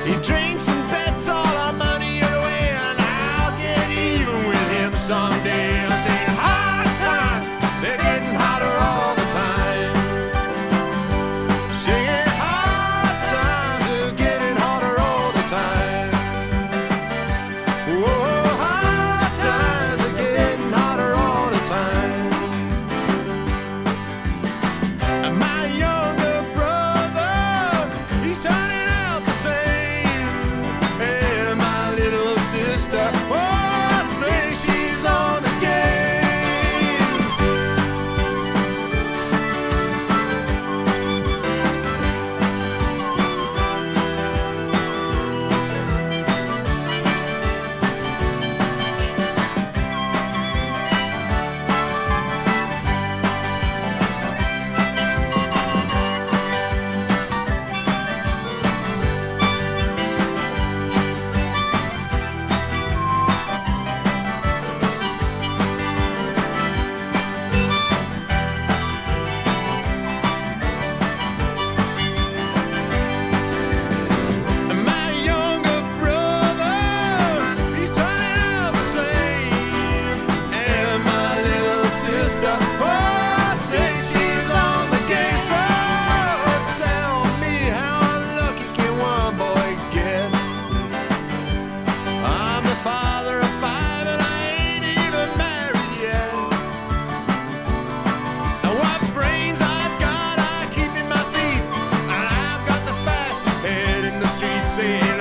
He drinks and bets all our money away, and I'll get even with him someday. I say hard times, they're getting hotter all the time. Singing hard times, they're getting hotter all the time. Whoa, hard times, they're getting hotter all the time. And my younger brother, he's turning out the same. And my little sister, oh, I think she's on the game. And my younger brother, he's turning out the same. And my little sister, oh, I think she's on the game. So tell me, how unlucky can one boy get? I'm the father of 5 and I ain't even married yet. And what brains I've got, I keep in my feet. And I've got the fastest head in the street saying